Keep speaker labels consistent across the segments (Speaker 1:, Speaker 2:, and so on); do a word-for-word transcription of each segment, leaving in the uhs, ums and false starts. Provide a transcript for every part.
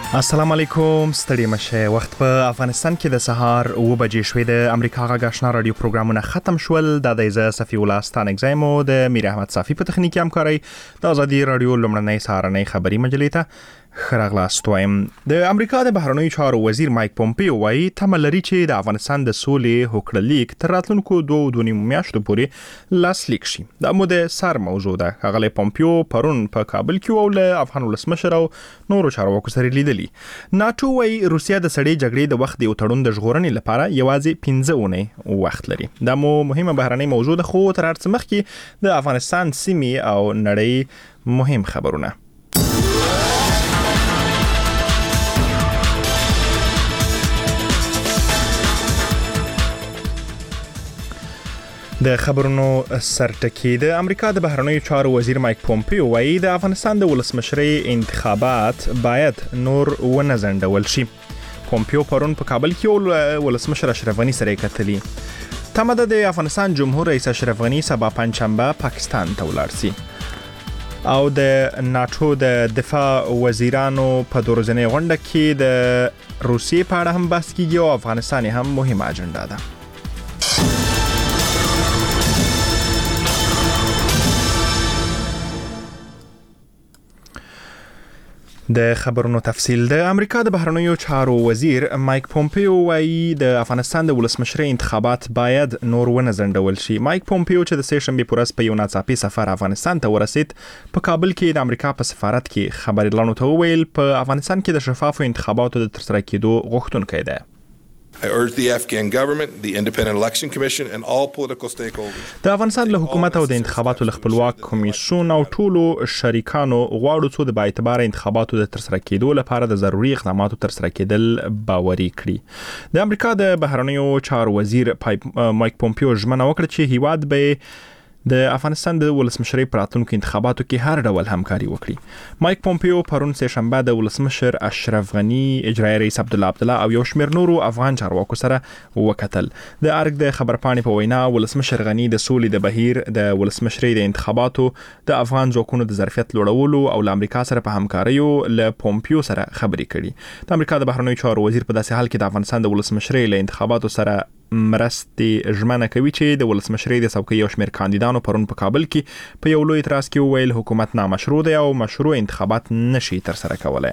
Speaker 1: السلام علیکم، ستړي مشه. وخت په افغانستان کې د سهار اوه بجې شوې. د امریکا غږ آشنا رادیو پروګرامونه ختم شول. د دایزه صفی الله ستانګزایمو د میر احمد صافی په تخنیکی همکاري د ازادي رادیو لمړنۍ سهارنۍ خبري مجلې ته خراغلاست وایم. د امریکا د بهرنیو چارو وزیر مایک پومپیو وایي تمه لري چې د افغانستان د سولې هوکړه لیک تر راتلونکو دوه دوه نیمو میاشتو پورې لاسلیک شي. دا مو د سر موضوع ده. ښاغلی پومپیو پرون په کابل کې و له افغان ولسمشر او نورو چارواکو سره لیدلي. ناتو وایي روسیا د سړې جګړې د وخت د یو تړون د ژغورنې لپاره یوازې پنځه اونۍ وخت لري. دا مو مهمه بهرنۍ موضوع ده، خو تر هر څه مخکې د افغانستان سیمې او نړۍ مهم خبرونه. د خبرونو سرټکی. د امریکا د بهرنیو چارو وزیر مایک پومپیو وایي د افغانستان د ولسمشرۍ انتخابات باید نور ونه ځنډول شي. پومپیو پرون په کابل کې ولسمشر اشرف غني سره کتلي. تمه ده د افغانستان جمهور رئیس اشرف غني سبا پنجشنبه پاکستان ته ولاړ شي. او د ناتو د دفاع وزیرانو په دوه ورځنۍ غونډه کې د روسیې په اړه هم بحث کیږي او افغانستان هم مهمه اجنډا ده. د خبرونو تفصیل. د امریکا د بهرنیو چارو وزیر مایک پومپیو وایي د افغانستان د ولسمشرۍ انتخابات باید نور ونه ځنډول شي. مایک پومپیو چې د سه شنبې په ورځ په یو ناڅاپي سفر افغانستان ته ورسید، په کابل کې د امریکا په سفارت کې خبريالانو ته وویل په افغانستان کې د شفافو انتخاباتو د ترسره کېدو غوښتونکی دی.
Speaker 2: I urge the Afghan government, the Independent Election Commission and all political stakeholders.
Speaker 1: د افغانستان له حکومت او د انتخاباتو له خپلواک کمیسیون او ټولو شریکانو غواړو څو د باعتباره انتخاباتو د ترسره کېدو لپاره د ضروري اقداماتو ترسره کېدل باوري کړي. د امریکا د بهرنیو چارو وزیر مایک پومپیو ژمنه وکړه چې هیواد به د افغانستان د ولسمشرۍ په راتلونکو انتخاباتو کې هر ډول همکاري وکړي. مایک پومپیو پرون سه شنبه د ولسمشر اشرف غني، اجرایي رئیس عبدالله عبدالله او یو شمېر نورو افغان چارواکو سره وکتل. د ارګ د خبرپاڼې په وینا ولسمشر غني د سولې د بهیر، د ولسمشرۍ د انتخاباتو، د افغان ځواکونو د ظرفیت لوړولو او له امریکا سره په همکاریو له پومپیو سره خبرې کړي. د امریکا د بهرنیو چارو وزیر په داسې حال کې د افغانستان د ولسمشرۍ له انتخاباتو سره مرستې ژمنه کوي چې د ولسمشرۍ د څوکۍ یو شمېر کاندیدانو پرون په کابل کې په یو لوی اعتراض کې وویل حکومت نامشروع دی او مشروع انتخابات نشي ترسره کولی.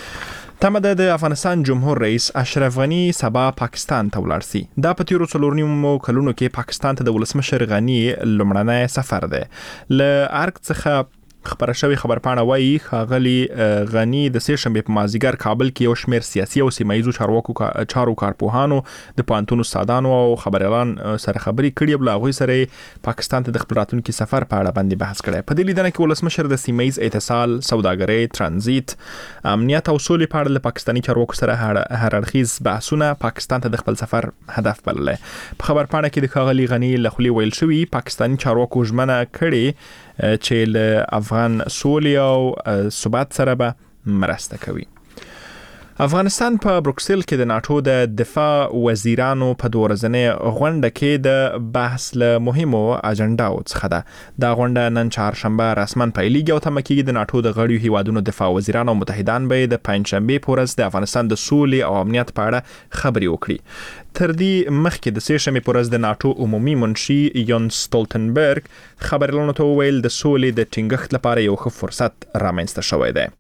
Speaker 1: تمه ده د افغانستان جمهور رئیس اشرف غني سبا پاکستان ته ولاړ شي. دا په تیرو څلور نیمو کلونو کې پاکستان ته د ولسمشر غني لومړنی سفر دی. له ارګ څخه خبره شوی خبرپاڼه وایي ښاغلي غني د سه شنبې په مازدیګر کابل کې یو شمېر سیاسي او سیمه ییزو چارواکو چارو کارپوهانو، د پوهنتون استادانو او خبريالان سره خبرې کړي او له هغوی سره پاکستان ته د خپل راتلونکي سفر په اړه باندې بحث کړی. په دې لیدنه کې ولسمشر د سیمه ییز اتصال، سوداګرۍ، ترانزیت، امنیت او سولې په اړه له پاکستاني چارواکو سره هر اړخیز بحثونه پاکستان ته د خپل سفر هدف بللی. په خبرپاڼه کې د ښاغلي غني له خولې ویل شوي پاکستاني چارواکو ژمنه کړې چې له افغان سولې او ثبات سره به مرسته کوي. افغانستان په بروکسل کې د ناتو د دفاع وزیرانو په دوه ورځنۍ غونډه کې د بحث له مهمو اجنډاو څخه ده. دا غونډه نن چهارشنبه رسما پیلېږي او تمه کېږي د ناتو د غړیو هیوادونو دفاع وزیران او متحدان به د پنجشنبې په ورځ د افغانستان د سولې او امنیت په اړه خبرې وکړي. تر دې مخکې د سه شنبې په ورځ د ناتو عمومي منشي یون سټولټنبرګ خبريالانو ته وویل د سولې د ټینګښت لپاره یو ښه فرصت رامنځته شوی دی.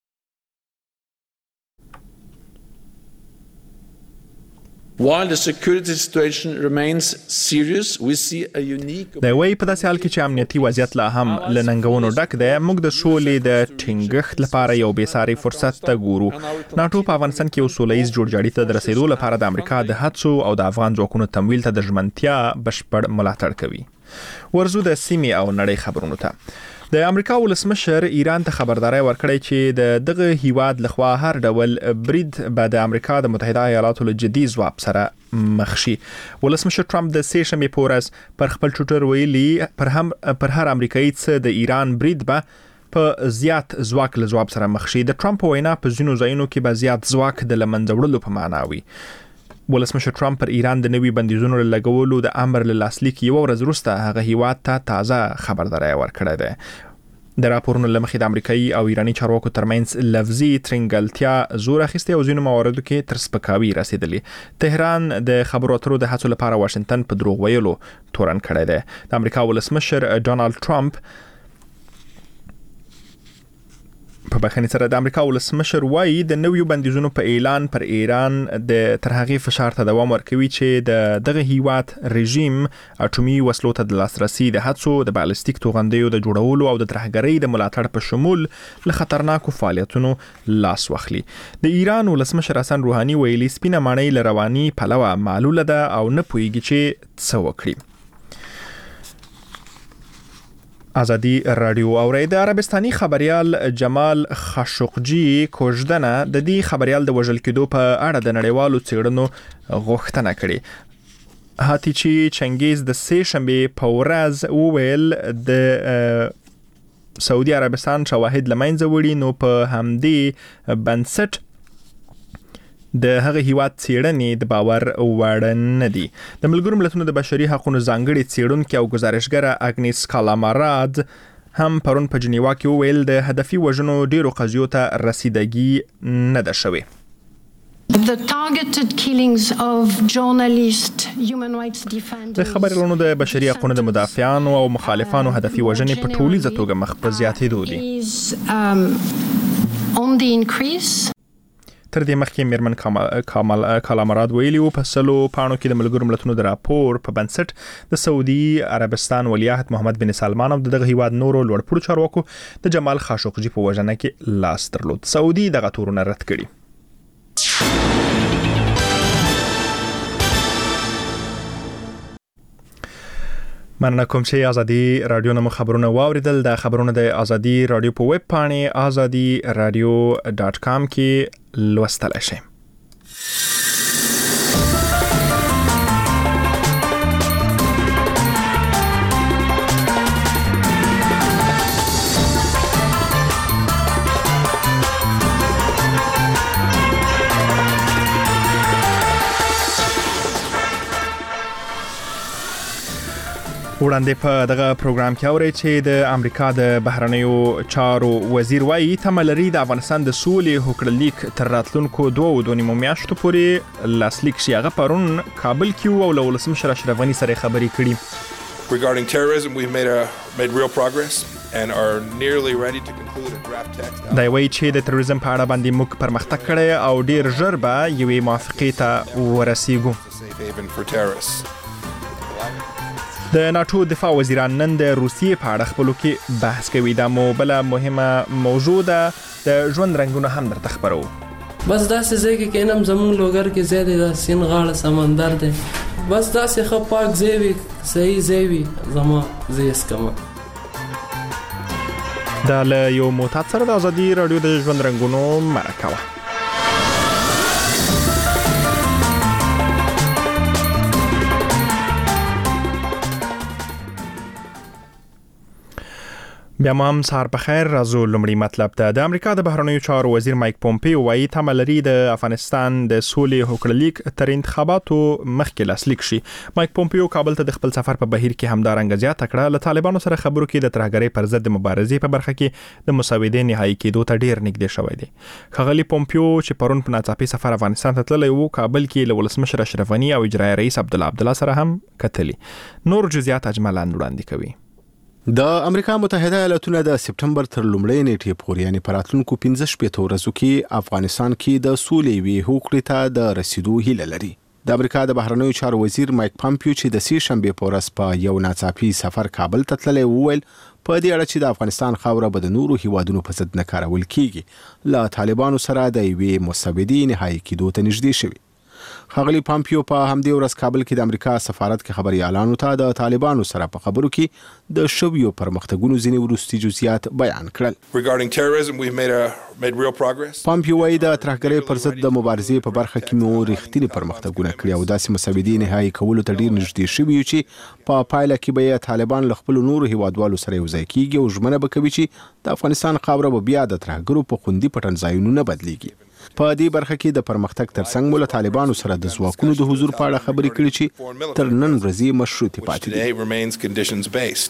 Speaker 3: While the security situation remains serious, we see a unique.
Speaker 1: د وی په داسې حال کې چې امنیتي وضعیت لا هم له ننګونو ډک دی، موږ د سولې د ټینګښت لپاره یو بېساري فرصت ته ګورو. ناتو په افغانستان کې یو سولهییز جوړجاړي ته د رسیدو لپاره د امریکا د هڅو او د افغان ځواکونو تمویل ته د ژمنتیا بشپړ ملاتړ کوي. ورزو د سیمې او نړۍ خبرونو ته. د امریکا ولسمشر ایران ته خبرداري ورکړی چې د دغه هیواد لخوا هر ډول برید به د امریکا د متحده ایالاتو له جدي ځواب سره مخ شي. ولسمشر ټرمپ د سه شنبې په ورځ پر خپل ټویټر ویلي پر هم پر هر امریکایي څه د ایران برید به په زیات ځواک له ځواب سره مخ شي. د ټرمپ وینا په ځینو ځایونو کې به زیات ځواک د لمنځه وړلو په معنا وي. ولسمشر ټرمپ پر ایران د نوي بندیزونو لګولو د امر له لاسلیک یو ورځ وروسته هغه هیواد ته تازه خبرداري ورکړه ده. د راپورونو لمخې د امریکایي او ایراني چارواکو ترمنځ لفظي ترنګلتیا زور اخیسته او ځینو مواردو کې تر سپکاوي رسیدلی. تهران د خبرو اترو د هڅو لپاره واشنگټن په دروغ ویلو تورن کړی دی. د امریکا ولسمشر ډونالد ټرمپ په بخښنې سره د امریکا ولسمشر وایي د نویو بندیزونو په اعلان پر ایران د تر هغې فشار ته دوام ورکوي چې د دغه هیواد رژیم اټومي وسلو ته د لاسرسي د هڅو د بالستیک توغندیو د جوړولو او د ترهګرۍ د ملاتړ په شمول له خطرناکو فعالیتونو لاس واخلي. د ایران ولسمشر حسن روحاني ویلي سپینه ماڼۍ له رواني پلوه معلوله ده او نه پوهیږي چې څه وکړي. ازادي رادیو اوري د عربستاني خبريال جمال خاشقجي کوژدنه د دې خبريال د وژل کېدو په اړه د نړیوالو څېړنو غوښتنه کړې. هاتیچی چنګیز د سې شنبه په ورځ وویل د سعودي عربستان شواهد لمنځه وړي نو په همدې بنسټ د هغه هیواد څېړنې د باور وړ نه دي. د ملګرو ملتونو د بشري حقوقو ځانګړي څېړونکي او گزارشګره اګنیس کالاماراد هم پرون په جنیوا کې وویل د هدفي وژنو ډیرو قضیو ته رسیدګي نه ده شوې.
Speaker 4: The targeted killings of journalists, human rights defenders.
Speaker 1: د خبرونو د بشري حقوقو د مدافعانو او مخالفانو هدفي وژنې په ټولیزه توګه مخ په زیاتېدو
Speaker 4: دي. On the increase.
Speaker 1: تر دې مخکې میرمن کامل کالامراد ویلي و په سلو پاڼو کې د ملګرو ملتونو د راپور په بنسټ د سعودي عربستان ولیعهد محمد بن سلمان او دغه هیواد نورو لوړپوړو چارواکو د جمال خاشقجي په وژنه کې لاس درلود. سعودي دغه تورونه رد کړي. مننه کوم چې ازادي رادیو نو خبرونه واوریدل. د خبرونه د ازادي رادیو په ویب پاڼې ازادي رادیو ډاټ کام کې لوستلای شئ. وړاندې په دغه پروګرام کې اوري چې د امریکا د بهرنیو چارو وزیر وایي تمه لري د افغانستان د سولې هوکړلیک تر راتلونکو دوه دوه نیمو میاشتو پورې لاسلیک شي. هغه پرون کابل کې او له ولسمشر اشرف غني سره خبرې کړي.
Speaker 2: Regarding terrorism, we've made a made real progress and are nearly ready to conclude a draft text.
Speaker 1: دا وایي چې د تروریزم په اړه باندې موږ پرمختګ کړی او ډیر ژر به یوې موافقې ته ورسیږو. د ناتو دفاع وزیران نن د روسیې په اړه خپلو کې بحث کوي. دا مو بل مهمه موضوع ده. د ژوند رنگونه هم درته خبرو.
Speaker 5: بس داسې ځای کې کینم زمون لوګر کې زیاده د سین غاړه سمندر دی. بس داسې خو پاک ځای وي صحیح ځای وي زما زیس کما.
Speaker 1: دا له یو معتاد سره د ازادي رادیو د ژوند رنگونو مرکه. بیا هم سهار په خیر. راځو لومړی مطلب ته. د امریکا د بهرنیو چارو وزیر مایک پومپیو وایي تمه لري د افغانستان د سولې هوکړلیک تر انتخاباتو مخکې لاسلیک شي. مایک پومپیو کابل ته د خپل سفر په بهیر کې همدارنګه زیاته کړه له طالبانو سره خبرو کې د ترهګرۍ پر ضد د مبارزې په برخه کې د مسودې نهایی کېدو ته ډیر نږدې شوی دی. ښاغلي پومپیو چې پرون په ناڅاپي سفر افغانستان ته تللی و کابل کې له ولسمشر اشرف غني او اجرایي رئیس عبدالله عبدالله سره هم کتلی. نور جزئیات اجمالاً وړاندې کوي.
Speaker 6: د امریکا متحده ایالاتونو د سپټمبر تر لومړۍ نیټې پورې یعنی پر راتلونکو پنځه شپږ ورځو کې افغانستان کې د سولې وی هوکړې ته د رسیدو هیله لري. د امریکا د بهرنیو چارو وزیر مایک پومپیو چې د سې شنبه په ورځ په یو ناڅاپي سفر کابل ته تللی وویل په دې اړه چې د افغانستان خاوره به د نورو هیوادونو په ضد نه کارول کیږي له طالبانو سره د یوې مسودې نهایی کېدو ته نږدې شوی. ښاغلي پومپیو په همدې ورځ کابل کې د امریکا سفارت کې خبريالانو ته د طالبانو سره په خبرو کې د شویو پرمختګونو ځینې وروستي جزئیات بیان کړل.
Speaker 2: Regarding terrorism, we've made a made real progress.
Speaker 6: پومپیو وايي د ترهګرۍ پر ضد د مبارزې په برخه کې مو رښتینی پرمختګونه کړی او داسې مسودې نهایی کولو ته ډیر نږدې شوي چې په پایله کې به طالبان له خپل نورو هیوادوالو سره یوځای کیږي او ژمنه به کوي چې د افغانستان خاوره به بیا د ترهګرو په خوندي پټن ځایونو نه بدلیږي. په دې برخه کې د پرمختګ ترڅنګ مول طالبانو سره د ځواکونو د حضور په اړه خبرې کړې چې تر نن ورځې مشروطې پاتې دي.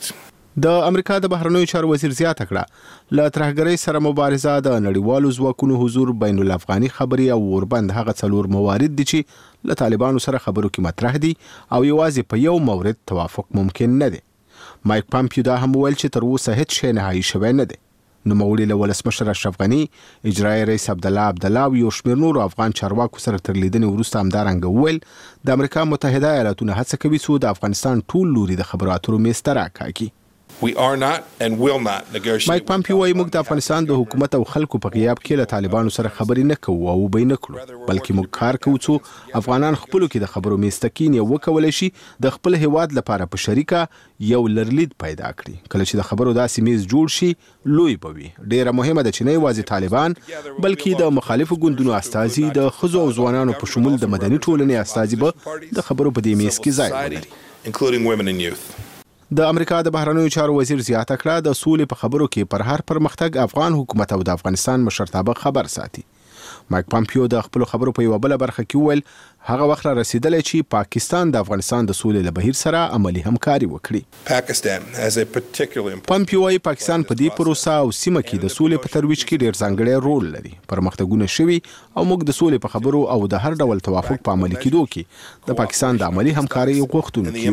Speaker 6: د امریکا د بهرنیو چارو وزیر زیاته کړه له ترهګرۍ سره مبارزه د نړیوالو ځواکونو حضور بین الافغاني خبري او وربند هغه څلور موارد دي چې له طالبانو سره خبرو کې مطرح دي او یوازې په یو مورد توافق ممکن نه دی. مایک پامپیو دا هم ویل چې تر اوسه هیڅ شی نهایي شوی نه دی. نوموړي له ولسمشر اشرف غني، اجرایي رئیس عبدالله عبدالله او یو شمېر نورو افغان چارواکو سره تر لیدنې وروسته همدارنګه وویل د امریکا متحده ایالاتونه هڅه کوي څو د افغانستان ټول لوري د خبرو اترو میز ته راکاږي.
Speaker 2: We are not and will not negotiate.
Speaker 6: مایک پامپیو وايي موږ د افغانستان د حکومت او خلکو په غیاب کې له طالبانو سره خبرې نه کوو او به نه کړو، بلکې موږ کار کوو څو افغانان خپلو کې د خبرو میز ته کینی وکولای شي د خپل هیواد لپاره په شریکه یو لرلید پیدا کړي. کله چې د خبرو داسې میز جوړ شي لوی به وي. ډیره مهمه ده چې نه یوازې طالبان بلکې د مخالفو ګوندونو استازي د ښځو او ځوانانو په شمول د مدني ټولنې استازي به د خبرو په دې میز کې ځای ولري.
Speaker 2: including women and youth.
Speaker 6: د امریکا د بهرنیو چارو وزیر زیاته کړه د سولې په خبرو کې پر هر پرمختګ افغان حکومت او د افغانستان مشرتابه خبر ساتي. مایک پامپیو د خپل خبرو په یو بل برخه کې ویل هغه وخت را رسیدلی چې پاکستان د افغانستان د سولې له بهیر سره عملی همکاري وکړي.
Speaker 2: Pakistan has a particularly important.
Speaker 6: پامپیو وايي پاکستان په دې پروسه او سیمه کې د سولې په ترویج کې ډېر ځانګړی رول لري. پرمختګونه شوي او موږ د سولې په خبرو او د هر ډول توافق په عملي کېدو کې د پاکستان د عملی همکاري غوښتونکي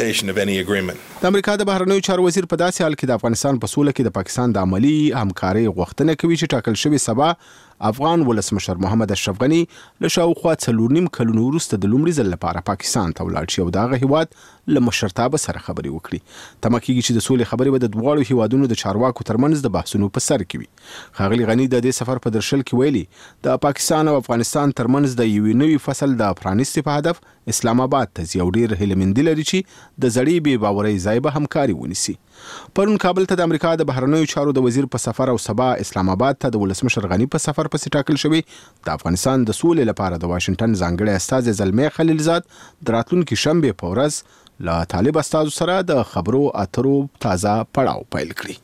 Speaker 6: یو. د امریکا د بهرنیو چارو وزیر په داسې حال کې د افغانستان په سوله کې د پاکستان د عملی همکاري غوښتنه کوي چې ټاکل شوی سبا افغان ولسمشر محمد اشرف غني له شاوخوا څلور نیم کلونو وروسته د لومړي ځل لپاره پاکستان ته ولاړ شي او د هغه هیواد له مشرتابه سره خبرې وکړي. تمه کېږي چې د سولې خبرې به د دواړو هیوادونو د چارواکو ترمنځ د بحثونو په سر کې وي. ښاغلي غني د دې سفر په درشل کې ویلي د پاکستان او افغانستان ترمنځ د یوې نوي فصل د پرانیستي په هدف اسلام آباد ته ځي او ډېر هیلهمندي لري چې د زړې بې باورۍ ځای به همکاري ونیسي. پرون کابل ته د امریکا د بهرنیو چارو د وزیر په سفر او سبا اسلام آباد ته د ولسمشر غني په سفر پسې ټاکل شوی د افغانستان د سولې لپاره د واشنگټن ځانګړی استازی زلمی خلیلزاد د راتلونکي شنبې په ورځ له طالب استازو سره د خبرو اترو تازه پړاو پیل کړي.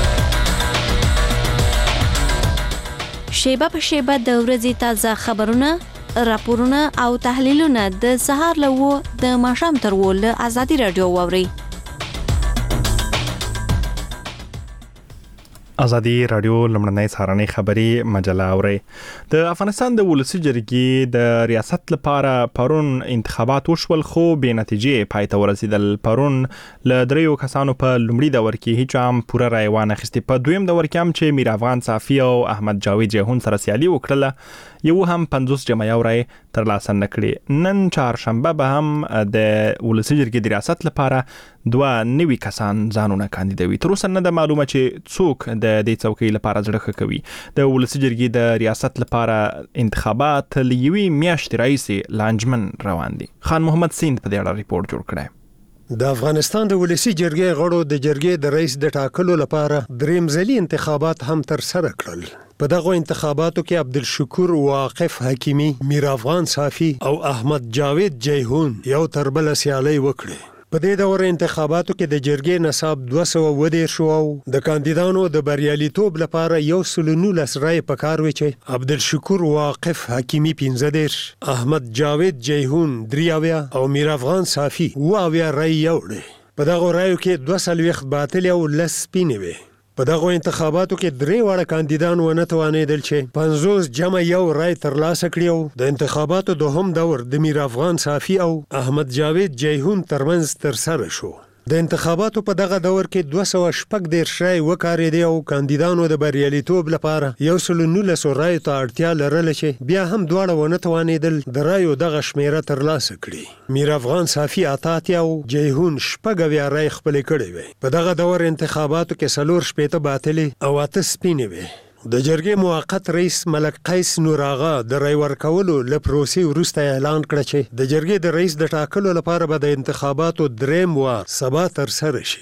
Speaker 7: شیبه په شیبه د ورځې تازه خبرونه، راپورونه او تحلیلونه د سهار له و د ماښام تر و له ازادي رادیو واورئ.
Speaker 1: ازادي رادیو لمړنۍ سهارنۍ خبري مجله اوري. د افغانستان د ولسی جرګې د ریاست لپاره پرون انتخابات وشول خو به نتیجې پای ته ورسیدل. پرون ل دریو کسانو په لومړي دور کې هیڅ هم پوره رای وانه خسته. په دویم دور کې هم چې میر افغان صافي او احمد جاوید جهون سره سیالي وکړه یو هم پنځوس جمع یو رای ترلاسه نکړي. نن چهارشنبه به هم د ولسی جرګې د ریاست لپاره دوه نوي کسان ځانونه کاندیدوي. تر اوسه نه ده معلومه چې څوک د دې څوکۍ لپاره ځړخه کوي. د ولسی جرګې د ریاست لپاره انتخابات لیوي میاشتې راځي لانجمن روان دي. خان محمد سیند په دې اړه ریپورت جوړ کړی.
Speaker 8: د افغانستان د ولسی جرګې غړو د جرګې د رئیس د ټاکلو لپاره دریم ځلي انتخابات هم تر سره کړل. په دغه انتخاباتو کې عبدالشکور واقف حکیمی، میر افغان صافي او احمد جاوید جیهون یو تر بل سیالي وکړي. په دې دور انتخاباتو کې د جرګې نصاب دوه سوه اووه دېرش او د کاندیدانو د بریالیتوب لپاره یو سل نولس رای پکار وي چې عبدالشکور واقف حکیمی پنځه دېرش، احمد جاوید جیهون درې اویا او میر افغان صافي اووه اویا رای یوړي. په دغه رایو کې دوه څلوېښت باطل او لس سپینې وې. په دغه انتخاباتو کې درې واړه کاندیدان ونه توانېدل چې پنځوس جمع یو رای ترلاسه کړي او د انتخاباتو دوهم دور د میر افغان صافي او احمد جاوید جیهون ترمنځ تر سره شو. د انتخاباتو په دغه دور کې دوه سوه شپږ دېرش رای وکارېدې او کاندیدانو د بریالیتوب لپاره یو سل نولسو رایو ته اړتیا لرله چې بیا هم دواړه ونه توانېدل د رایو دغه شمیره ترلاسه کړي. میر افغان صافي اته اتیا او جیهون شپږ اویا رای خپلې کړې وې. په دغه دور انتخاباتو کې څلور شپېته باطلې او اته سپینې وې. د جرګې موقت رئیس ملک قیس نور آغا د رای ورکولو له پروسې وروسته اعلان کړ چې د جرګې د رئیس د ټاکلو لپاره به د انتخاباتو دریم وار سبا ترسره شي.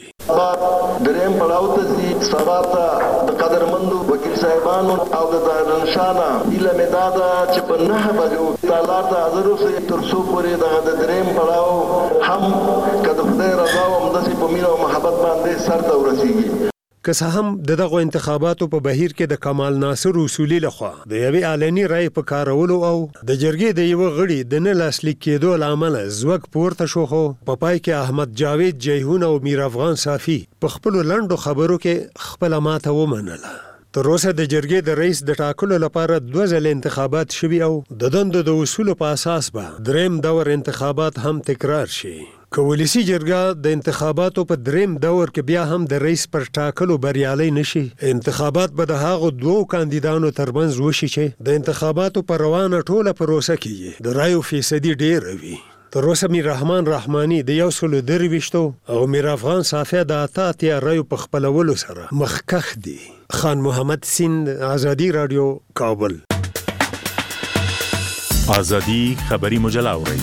Speaker 9: دریم پړاو ته ځي. سبا ته د قدرمندو وکیل صاحبانو او د ظاهرشانه هیله مې دا ده چې په نهه بجو تالار ته حاضر اوسئ تر څو پورې دغه د دریم پړاو هم که د خدای رضا او همداسې په مینه او محبت باندې سر ته ورسیږي.
Speaker 8: که څه هم دغه انتخاباتو په بهیر کې د کمال ناصر اصولي لخوا د یوې علني رای په کارولو او د جرګې د یو غړي د نه لاسلیک کېدو له امله زوږ پورته شو، خو په پای کې احمد جاوید جیهون او میر افغان صافي په خپلو لنډو خبرو کې خپله ماته ومنله. تر اوسه د جرګې د رئیس د ټاکلو لپاره دوه ځله انتخابات شوي او د دندو د اصولو په اساس به دریم دور انتخابات هم تکرار شي. که ولسي جرګه د انتخاباتو په دریم دور کې بیا هم د رئیس پر ټاکلو بریالي نشي، انتخابات به د هغو دوو کاندیدانو ترمنځ وشي چې د انتخاباتو په روانه ټوله پروسه کې د رایو فیصدي ډېره وي. تر اوسه میر رحمان رحماني د یو سلو درویشتو او میر افغان صافی د اته اتیا رایو په خپلولو سره مخکښ دي. خان محمد سیند، آزادی رادیو، کابل.
Speaker 10: آزادی خبری مجله اورئ.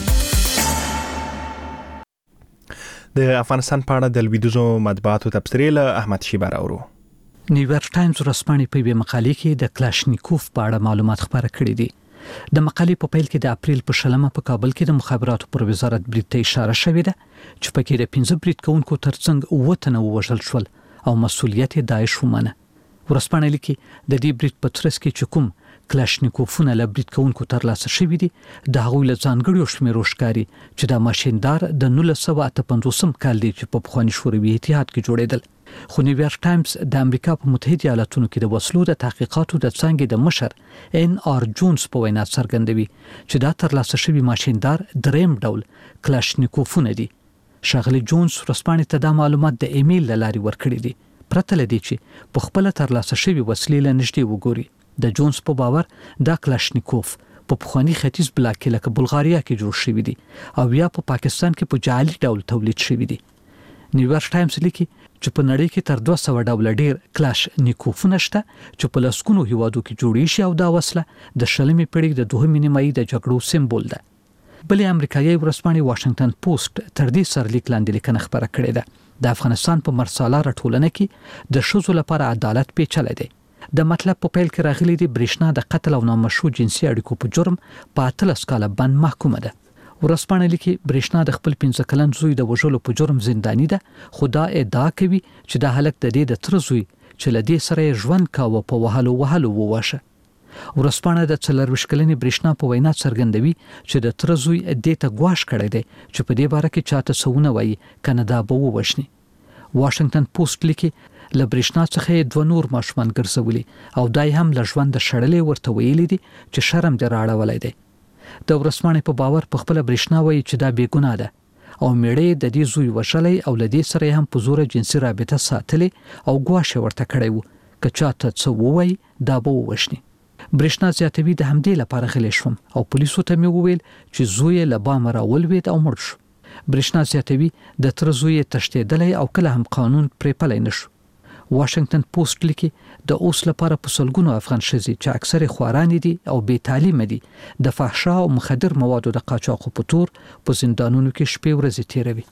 Speaker 1: د افغانستان په اړه د لویدیځو مطبوعاتو تبصرې له احمد شیبر اورو.
Speaker 11: نیویارک ټایمز ورځپاڼې په یوې مقالې کې د کلاشنیکوف په اړه معلومات خپاره کړي دي. د مقالې په پیل کې د اپریل په شلمه په کابل کې د مخابراتو پر وزارت برید ته اشاره شوې ده چې پکې د پنځه برید کوونکو ترڅنګ اووه تنه ووژل شول او مسؤلیت یې داعش ومنه. ورځپاڼه لیکي د دې برید په ترڅ کې چې کوم کلاشنیکوفونه له برید کوونکو ترلاسه شوي دي د هغوی له ځانګړیو شمېرو ښکاري چې دا ماشیندار د نولس سوه اته پنځوسم کال دی چې په پخواني شوروي اتحاد کې جوړېدل. خو نیویارک ټایمز د امریکا په متحده ایالاتونو کې د وسلو د تحقیقاتو د څانګې د مشر ان آر جونز په وینا څرګندوي چې دا ترلاسه شوي ماشیندار دریم ډول کلاشنیکوفونه دي. ښاغلي جونز ورځپاڼې ته دا معلومات د ایمیل له لارې ورکړي دي پرته له دې چې په خپله ترلاسه شوي وسلې له نږدې وګوري. د جونز په باور دا کلاشنیکوف په پخواني ختیځ بلاک کې لکه بلغاریا کې جوړ شوي دي او یا په پاکستان کې په جعلي ډول تولید شوي دي. نیویارک ټایمز لیکي چې په نړۍ کې تر دوه سوه ډوله ډیر کلاشنیکوفونه شته چې په لسګونو هیوادو کې جوړې شي او دا وسله د شلمې پېړۍ د دوهمې نیمایي د جګړو سمبول ده. بلې امریکایي ورځپاڼې واشنگټن پوسټ تر دې سرلیک لاندې لیکنه خپره کړې ده. د افغانستان په مرسالاره ټولنه کې د ښځو لپاره عدالت پیچلی دی. د مطلب په پیل کې راغلي دي برېښنا د قتل او نامشروع جنسي اړیکو په جرم په اتلس کاله بند محکومه ده. ورځپاڼه لیکي برېښنا د خپل پنځه کلن زوی د وژلو په جرم زنداني ده، خو دا ادعا کوي چې دا هلک د دې د تره زوی چې له دې سره یې ژوند کاوه په وهلو وهلو وواشه. ورځپاڼه د څلرویشت کلنې برېښنا په وینا څرګندوي چې د تره زوی دې ته ګواښ کړی دی چې په دې باره کې چاته څه ونه وایي کنه دا به ووژني. واشنگټن پوسټ لیکي له برېښنا څخه یې دوه نور ماشومان ګرځولي او دا یې هم له ژونده شړلې ورته ویلي دي چې شرم دې راړولی دی. د ورځپاڼې په باور په خپله برېښنا وایي چې دا بې ګناه ده او میړه د دې زوی وژلی او له دې سره یې هم په زوره جنسي رابطه ساتلې او ګواښ یې ورته کړی و که چاته څه ووایي دا به ووژني. برېښنا زیاتوي د همدې لپاره غلی شوم او پولیسو ته مې وویل چې زوی یې له بامه راولوېد او مړ شو. برېښنا زیاتوي د تره زوی یې تښتېدلی او کله هم قانون پرېپلی نه شو. واشنگټن پوسټ لیکي د اوس لپاره په سلګونو افغان ښځې چې اکثر خوارانې دي او بې تعلیمه دي د فحشا او مخدر موادو د قاچاقو په تور په زندانونو کې شپې ورځې تیروي.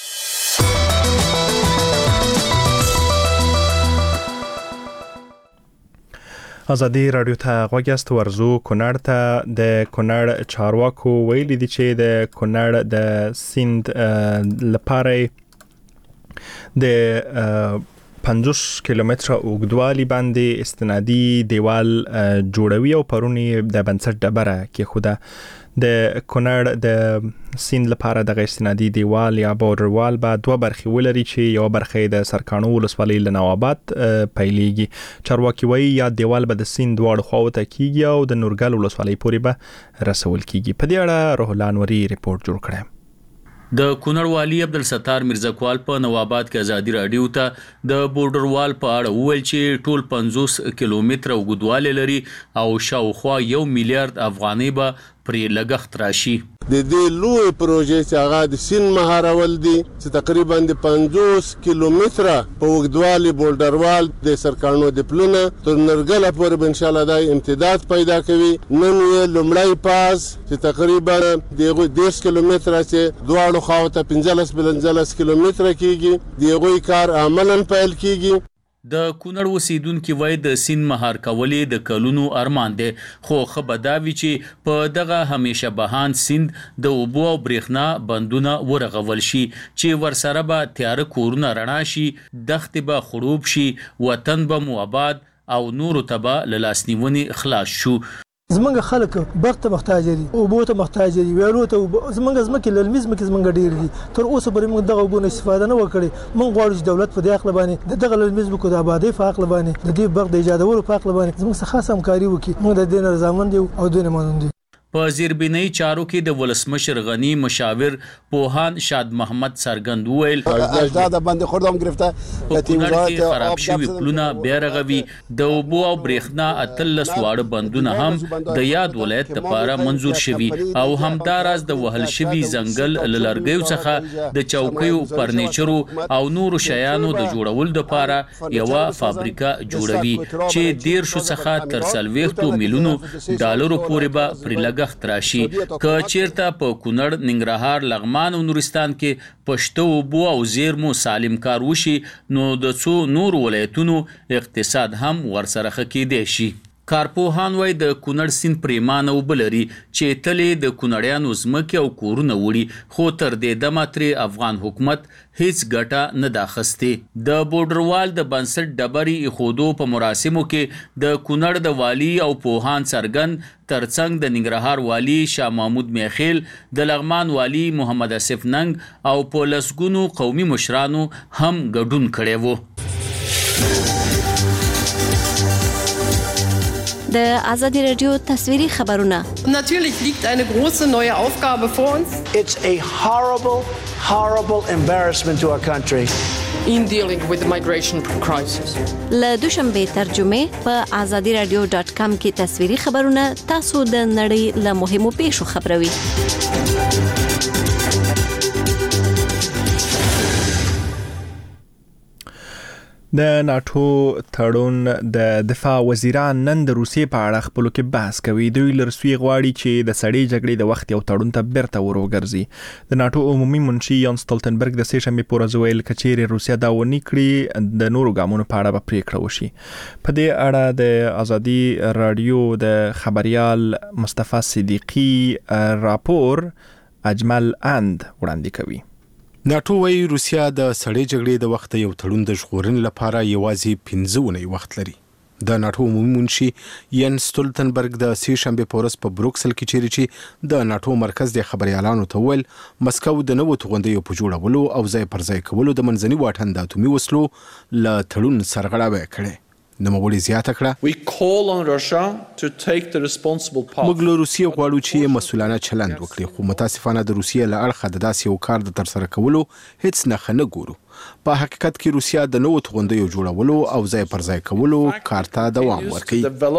Speaker 1: آزادی رادیو ته غوږ یاست. ورزو کونړ ته د کونړ چارواکو ویلي دي چې د کونړ د سیند لپاره د پنځوس کیلومتره اوږدوالي باندې استنادي دیوال جوړوي او پرونی د بنسټ ډبره کېښوده. د کونړ د سیند لپاره د استنادي دیوال یا بورډر وال به دوه برخې ولري چې یو برخه د سرکانو ولسوالۍ له نواباد پیلېږي. چارواکي وایي یا دیوال به د سیند دواړو خواو ته کېږي او د نورګل ولسوالۍ پورې به رسول کېږي. په دې اړه روح الله انوري ریپورت جوړ کړی.
Speaker 12: د کونړ والی عبدالستار مرزاکوال په نواباد کې آزادی رادیو ته د بورډر وال په اړه وویل چې ټول پنځوس کیلومتره اوږدوالی لري او شاوخوا یو میلیارډ افغانۍ به پرې لګښت راشي.
Speaker 13: د دې لوی پروژې چې هغه د سیند مهارول دي چې تقریبا د پنځوس کیلومتره په اوږدوالي بورډر وال د سرکانو د پلونه تر نورګله پورې به انشاءالله دا امتداد پیدا کوي. نن یې لومړی پاس چې تقریبا د هغوی دېرش کیلومتره چې دواړو خواو ته پنځلس پنځلس کیلومتره کېږي د هغوی کار عملاً پیل کېږي.
Speaker 12: د کونړ اوسیدونکو وای د سین مهار کولې د کلونو ارمان دی خو خبرداوی چې په دغه همیشه بهان سیند د اوبو او برېښنا بندونه ورغول شي چې ورسره به تیار کورونه رڼا شي دښتې به خړوب شي وطن به مو آباد او نورو ته به له لاسنیونې خلاص شو.
Speaker 14: زمونږ خلک بخت ته محتاج دي اوبو ته محتاج دي ویالو ته زمونږ ځمکې للمي ځمکې زمونږ ډېر دي تر اوسه پورې موږ دغه اوبو نه استفاده نه وکړې موږ غواړو چې دولت په دې عقل باندې دغه للمي ځمکو د آبادۍ په عقل باندې د دې بخت د ایجادولو په عقل باندې زموږ څخه خاصه همکاري وکړي موږ د دې نه رضامند یو او دوی نه منندوی.
Speaker 12: په زیربنای چارو کې د ولسمشر غنی مشاور پوهان شاد محمد سرګند ویل
Speaker 15: اجداد باندې خوردم گرفته
Speaker 12: په تیمورات خراب شوی پلونه بیا رغوي د اوبو او برېښنا اتلس واړه بندونه هم د یاد ولایت لپاره منزور شوي او همداراز د وهل شوی ځنګل للرګیو څخه د چوکیو فرنیچرو او نورو شیانو د جوړول لپاره یو فابریکه جوړوي چې ډیر شو څخه تر څلوېښتو میلیونو ډالرو پورې به پرلګ راشي که چیرته په کونړ ننګرهار لغمان او نورستان کې پښتو اوبو او زیرمو سالم کار وشي نو د څو نور ولایتونو اقتصاد هم ورسره ښه کېدی شي. کارپوهان وای د کونړ سیند پریمانه اوبه لري چې تلې د کونړیانو ځمکې او کورونه وړي خو تر دې دمه ترې افغان حکومت هیڅ ګټه نه ده اخیستې. د بورډروال د بنسټ ډبرې ایښودو په مراسمو کې د کونړ د والي او پوهان څرګند ترڅنګ د ننګرهار والي شاه محمود میخیل د لغمان والي محمد اسف ننګ او په لسګونو قومي مشرانو هم ګډون کړی وو.
Speaker 7: د آزادی رادیو تصویری خبرونه.
Speaker 16: Natürlich liegt eine große neue Aufgabe vor uns.
Speaker 17: It's a horrible, horrible embarrassment to our country.
Speaker 16: In dealing with the migration crisis.
Speaker 7: له دوشنبه ترجمه په آزادی رادیو ډاټ کام کې تصویری خبرونه تاسو د نړۍ له مهمو پیښو خبروي.
Speaker 1: د ناتو تړون د دفاع وزیران نن د روسیې په اړه خپلو کې بحث کوي. دوی له روسیې غواړي چې د سړې جګړې د وخت یو تړون ته بیرته ور وګرځي. د ناتو عمومي منشي یان سټولټنبرګ د سې شنبې په ورځ ویل که چیرې روسیه دا ونه کړي د نورو ګامونو په اړه به پریکړه وشي. په دې اړه د آزادي رادیو د خبريال مصطفی صدیقی راپور اجمل اند وړاندې کوي.
Speaker 6: ناتو وايي روسیا د سړې جګړې د وخت یو تړون د ژغورنې لپاره یوازې پنځه اونۍ وخت لري. د ناتو عمومي منشي یان سټولټنبرګ د سې شنبې په ورځ په بروکسل کې چیرې چې د ناتو مرکز د خبريالانو ته ویل مسکو د نوو توغندیو په جوړولو او ځای پر ځای کولو د منځني واټن د اتومي وسلو له تړون سرغړاوی کړي. نوموړي زیاته کړه
Speaker 3: We call on Russia to take the responsible path.
Speaker 6: موږ له روسیې غواړو چې مسؤلانه چلند وکړي خو متاسفانه د روسیې له اړخه د داسې یو کار د ترسره کولو هیڅ نښه نه ګورو. په حقیقت کې روسیا د نوو توغندیو جوړولو او ځای پر ځای کولو کار ته دوام ورکوي.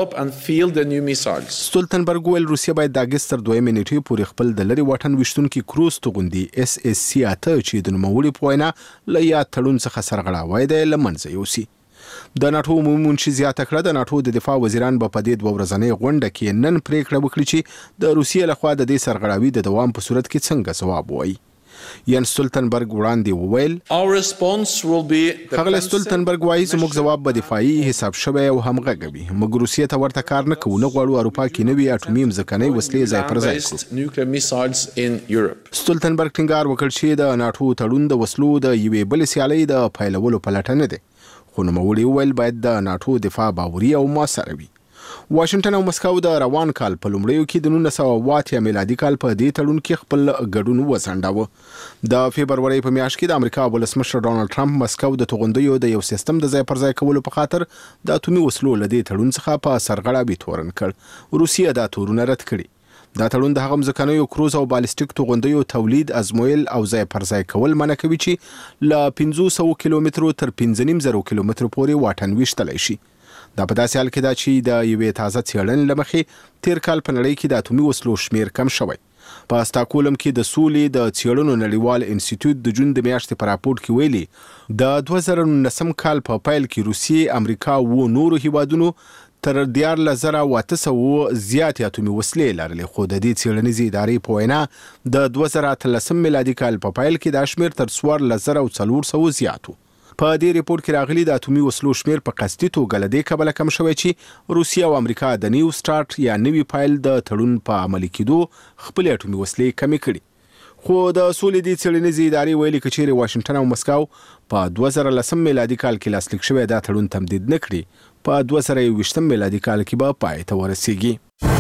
Speaker 6: سټولټنبرګ ویل روسیا باید د اګست تر دویمې نیټې پورې خپل د لرې واټن ویشتونکي کروز توغندي اس اس سی اته چې د نوموړي په وینا له یاد تړون څخه سرغړاوی دی له منځه یوسي. د ناتو عمومي منشي زیاته کړه د ناتو د دفاع وزیران به په دې دوه ورځنۍ غونډه کې نن پریکړه وکړي چې د روسیې لخوا د دې سرغړاوي د دوام په صورت کې څنګه ځواب وایي. یان سټولټنبرګ وړاندې وویل هغه سټولټنبرګ وایي زموږ ځواب به دفاعي حساب شوی او همغږی وي. موږ روسیې ته ورته کار نه کوو، نه غواړو اروپا کې نوي اټومي ځمکنۍ وسلې ځای پر ځای کړو. سټولټنبرګ ټینګار وکړ چې د ناتو تړون د وسلو د یوې بلې سیالۍ د پیلولو په لټه نه دی. خو نوموړي وویل باید د ناتو دفاع باوري او موثره وي. واشنگټن او مسکو د روان کال په لومړیو کې د نولس سوه اوه اتیا میلادي کال په دې تړون کې خپل ګډون وځنډاوه. د فبرورۍ په میاشت کې د امریکا ولسمشر ډونالد ټرمپ مسکو د توغندیو د یو سیستم د ځای پر ځای کولو په خاطر د اتومي وسلو له دې تړون څخه په سرغړاوي تورن کړ. روسیه دا تورونه رد کړي. دا تړون د هغه ځمکنیو کروز او بالستیک توغندیو تولید، ازمویل او ځای پر ځای کول منع کوي چې له پنځه سوه کیلومترو تر پنځه نیم زره کیلومترو پورې واټن ویشتلی شي. دا په داسې حال کې ده چې د یوې تازه څېړنې له مخې تیر کال په نړۍ کې د اتومي وسلو شمیر کم شوی. په استاکولم کې د سولې د څېړنو نړیوال انسټیټیوټ د جون د میاشتې په راپورټ کې ویلي د دوه زره نولسم کال په پیل کې روسیې، امریکا او نورو هیوادونو تر دیارلس زره او اته سوه زیاتې اتومي وسلې لرلې. خو د دې څېړنیزې ادارې په وینا د دوه زره اتلسم میلادي کال په پیل کې دا شمیر تر څوارلس زره او څلور سوه زیات و. په دې ریپورت کې راغلي د اتومي وسلو شمیر په قصدي توګه لدې کبله کم شوی چې روسیا او امریکا د نیو سٹارټ یا نوي فایل د تړون په عملي کېدو خپل اتومي وسلې کمې کړي. خو د سولې د څېړنیزې ادارې ویلي چې چیرې واشنگټن او مسکو په دوه زره لسم میلادي کال کې لاسلیک شوی دا تړون تمدید نه کړي، په دوه زره یوویشتم میلادي کال کې به پای ته ورسیږي.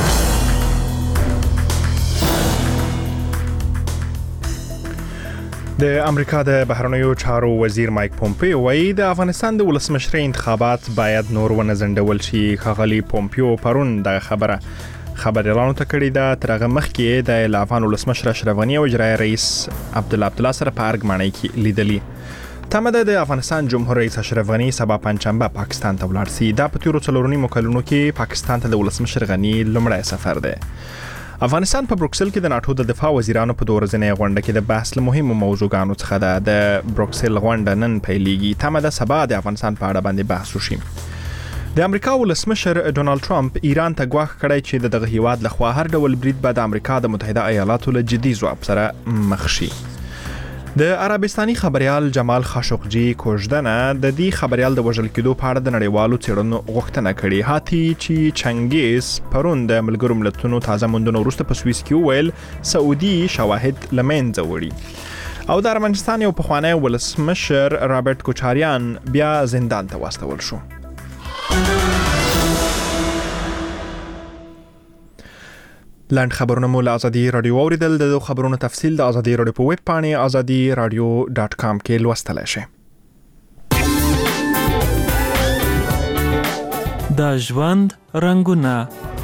Speaker 1: د امریکا د بهرنیو چارو وزیر مایک پومپیو وايي د افغانستان د ولسمشرۍ انتخابات باید نور ونه ځنډول شي. ښاغلي پومپیو پرون د خبره خبريالانو ته کړې ده. تر هغه مخکې د افغان ولسمشر اشرف غني او اجرایي رئیس عبدالله عبدالله سره په ارګمانۍ کې لیدلي. تمه ده د افغانستان جمهور رئیس اشرف غني سبا پنځشنبه پاکستان ته ولاړ شي. دا په تیرو څلورو نیمو کلونو کې پاکستان ته د ولسمشر غني لومړی سفر دی. افغانستان په بروکسل کې د ناتو د دفاع وزیرانو په دوه ورځنۍ غونډه کې د بحث له مهمو موضوعاتو څخه ده. د بروکسل غونډه نن پیلېږي. تمه ده سبا د افغانستان په اړه باندې بحث وشي. د امریکا ولسمشر ډونالد ټرمپ ایران ته ګواښ کړی چې د دغه هیواد لخوا هر ډول برید به د امریکا د متحده ایالاتو له جدي ځواب سره مخ شي. د عربستاني خبريال جمال خاشقجي کوژدنه د دې خبريال د وژل کېدو په اړه د نړیوالو څېړنو غوښتنه کړې. هاتي چې چنګیز پرون د ملګرو ملتونو تازه موندنو وروسته په سویس کې وویل سعودي شواهد لمنځه وړي او د ارمنستان یو پخوانی ولسمشر رابرټ کوچاریان بیا زندان ته واستول شو. لاند خبرونه مو له ازادي رادیو اوریدل. د خبرونو تفصیل د ازادي رادیو په ویب پاڼې ازادي رادیو ډاټ کام کې لوستلی شئ.
Speaker 18: د ژوند رنګونه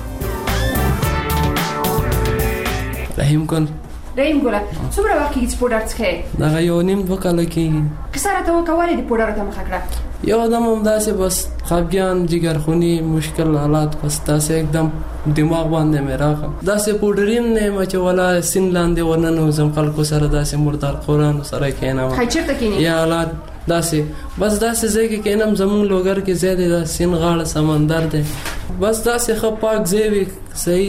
Speaker 5: رحیم کن
Speaker 19: رحیم ګله څومره وخت کې سپورټ څخه
Speaker 5: دا یو نیم دوه کال کې
Speaker 19: کسره ته وکولې د پوډر ته مخ کړه
Speaker 5: یو دم هم داسې بس خفګان جګرخونی مشکل حالات بس داسې एकदम دماغ باندې مې راغله داسې پوډریم نه مچ ولا سین لاندې ورننه زم خلکو سره داسې مردار قران سره کینم
Speaker 19: خچرته کینی
Speaker 5: یا حالات داسې بس داسې ځای کې کینم زمون لوګر کې زیاده د سین غاړه سمندر دی بس داسې خپاک ځای صحیح